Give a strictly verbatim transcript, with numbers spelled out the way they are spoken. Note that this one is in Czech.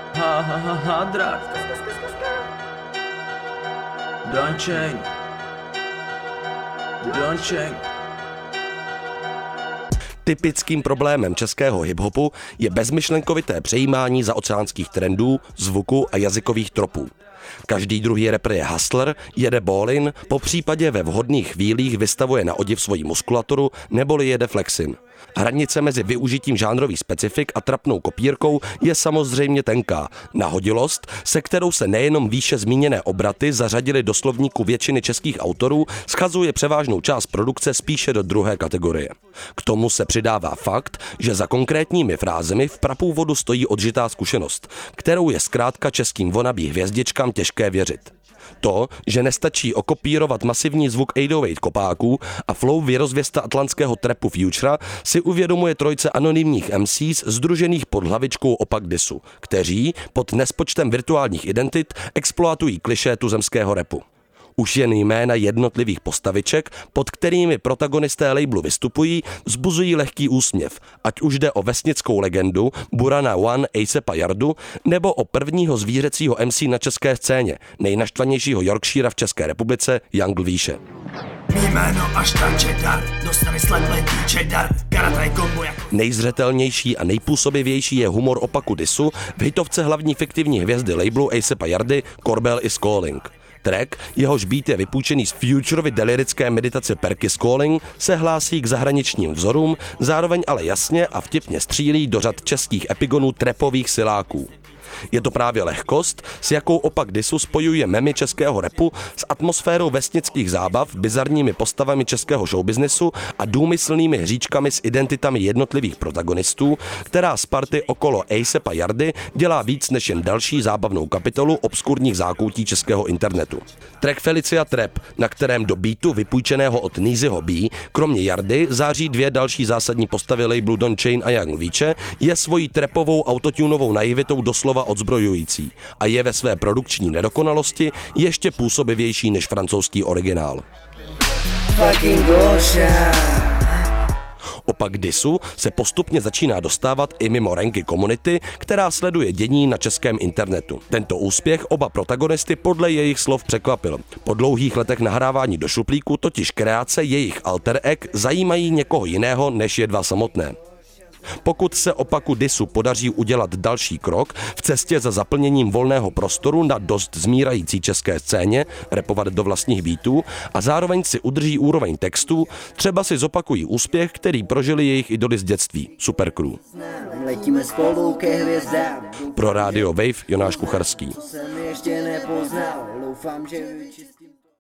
Ha ha ha ha drak. Don Chain. Don Chain. Typickým problémem českého hiphopu je bezmyšlenkovité přejímání zaoceánských trendů, zvuku a jazykových tropů. Každý druhý rapper je hustler, jede ball-in, po případě ve vhodných chvílích vystavuje na odiv svoji muskulaturu neboli jede flexin. Hranice mezi využitím žánrových specifik a trapnou kopírkou je samozřejmě tenká. Nahodilost, se kterou se nejenom výše zmíněné obraty zařadily do slovníku většiny českých autorů, schazuje převážnou část produkce spíše do druhé kategorie. K tomu se přidává fakt, že za konkrétními frázemi v prapůvodu stojí odžitá zkušenost, kterou je zkrátka českým wannabe hvězdičkám těžké věřit. To, že nestačí okopírovat masivní zvuk osm set osm kopáků a flow věrozvěsta atlantského trapu Futura, si uvědomuje trojce anonymních em cés sdružených pod hlavičkou Opak Disu, kteří pod nespočtem virtuálních identit exploatují klišé tuzemského rapu. Už jen jména jednotlivých postaviček, pod kterými protagonisté labelu vystupují, vzbuzují lehký úsměv, ať už jde o vesnickou legendu Burana One A$apa Yardu, nebo o prvního zvířecího em cé na české scéně, nejnaštvanějšího Yorkshira v České republice Young Lvíše. Nejzřetelnější a nejpůsobivější je humor Opaku Disu v hitovce hlavní fiktivní hvězdy labelu A$apa Yardy Korbel is Calling. Track, jehož beat je vypůjčený z Futurovy delirické meditace Perky Calling, se hlásí k zahraničním vzorům, zároveň ale jasně a vtipně střílí do řad českých epigonů trapových siláků. Je to právě lehkost, s jakou Opak Disu spojuje memy českého rapu s atmosférou vesnických zábav, bizarními postavami českého showbiznesu a důmyslnými hříčkami s identitami jednotlivých protagonistů, která z party okolo A$apa Yardy dělá víc než jen další zábavnou kapitolu obskurních zákoutí českého internetu. Track Felicia Trap, na kterém do beatu vypůjčeného od Neezyho B, kromě Yardy září dvě další zásadní postavy labelu Don Chain a Young Lvíče, je svojí trapovou autotunovou naivitou doslova odzbrojující a je ve své produkční nedokonalosti ještě působivější než francouzský originál. Opak Disu se postupně začíná dostávat i mimo ranky komunity, která sleduje dění na českém internetu. Tento úspěch oba protagonisty podle jejich slov překvapil. Po dlouhých letech nahrávání do šuplíku totiž kreace jejich alter eg zajímají někoho jiného než je dva samotné. Pokud se Opaku Disu podaří udělat další krok v cestě za zaplněním volného prostoru na dost zmírající české scéně, rapovat do vlastních beatů a zároveň si udrží úroveň textů, třeba si zopakují úspěch, který prožili jejich idoly z dětství, Supercrew. Pro Radio Wave Jonáš Kucharský.